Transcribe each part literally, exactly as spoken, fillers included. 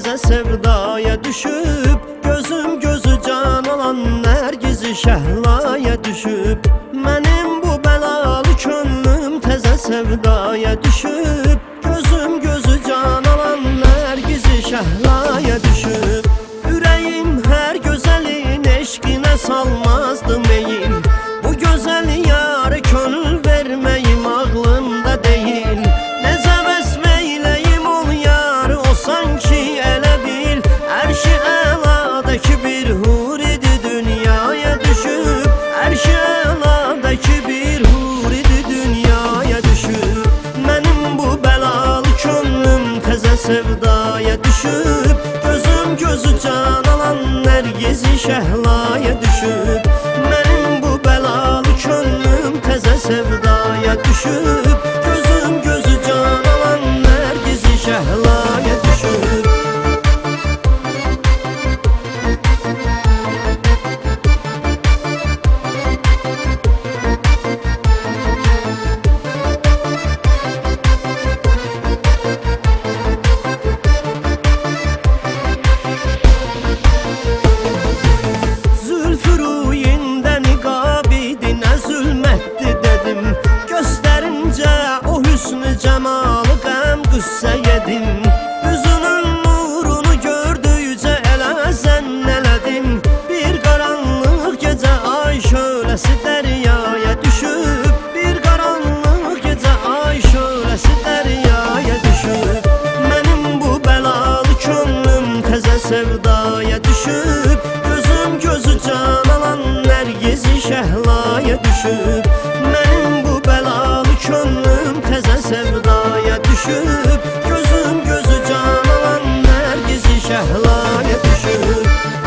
təzə sevdaya düşüb, gözüm gözü can alan Nərgizi Şəhlaya düşüb. Mənim bu bəlalı könlüm təzə sevdaya düşüb, gözüm gözü can alan Nərgizi Şəhlaya düşüb. Ürəyim hər gözəlin eşqinə salmazdı meyil, bu gözəl yarı könül verməyim ağlımda deyil. Necə vəsf eyləyim ol yarı, o sanki elə bil ərşi əladakı bir hur idi dünyaya düşüb. Ərşi əladakı bir hur idi dünyaya düşüb. Mənim bu bəlalı könlüm təzə sevdaya düşüb, gözüm gözü can alan Nərgizi Şəhlaya düşüb. Mənim bu bəlalı könlüm təzə sevdaya düşüb, gözüm gözü can alan Nərgizi Şəhlaya düşüb. Cəmalı qəm qüssə yedim, üzünün nurunu gördükcə elə zənn elədim. Bir qaranlıq gecə ay şöləsi dəryaya düşüb, bir qaranlıq gecə ay şöləsi dəryaya düşüb. Mənim bu bəlalı könlüm təzə sevdaya düşüb, gözüm gözü can alan Nərgizi Şəhlaya düşüb. Mənim bu bəlalı könlüm təzə sevdaya düşüb, gözüm gözü can alan Nərgizi Şəhlaya düşüb.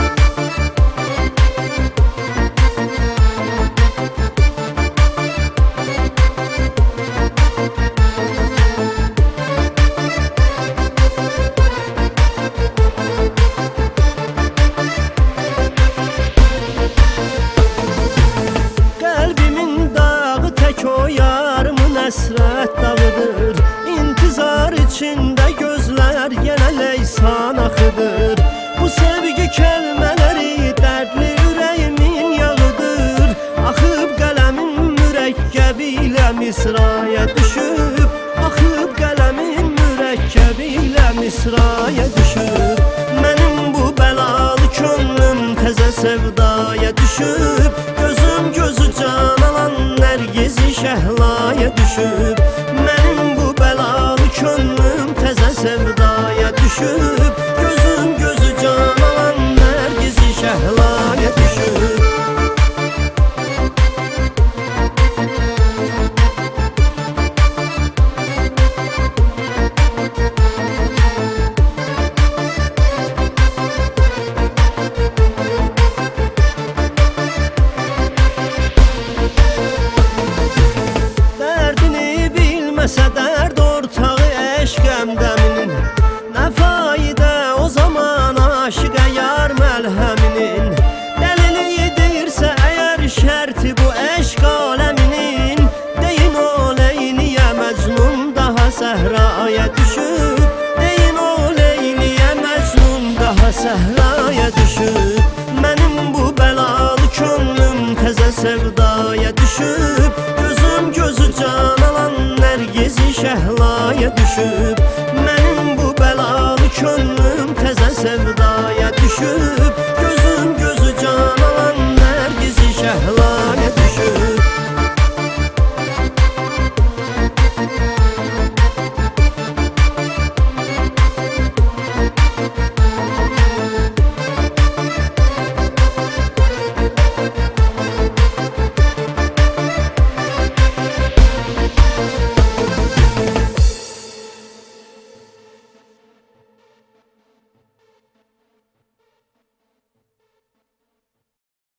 Qəlbimin dağı tək o yarımın əsrət dağıdır, İntizar içində gözlər yenə leysan axıdır. Bu sevgi kəlmələri dərdli ürəyimin yağıdır, axıb qələmin mürəkkəbi ilə misraya düşüb, axıb qələmin mürəkkəbi ilə misraya düşüb. Mənim bu bəlalı könlüm təzə sevdaya düşüb, gözüm gözü can alan Nərgizi Şəhlaya düşüb. Mənim bu bəlalı könlüm təzə sevdaya düşüb, gözüm gözü can alan Nərgizi Şəhlaya düşüb. Bilməsə dərd ortağı eşq əmdəminin, nə faydə o zaman aşiqə yar məlhəminin. Dəliliyi deyirsə əgər şərti bu eşq aləminin, deyin o Leyliyə Məcnun daha səhraya düşüb, deyin o Leyliyə Məcnun daha səhraya düşüb. Mənim bu bəlalı könlüm təzə sevdaya düşüb, gözüm gözü can alan Nərgizi Şəhlaya düşüb.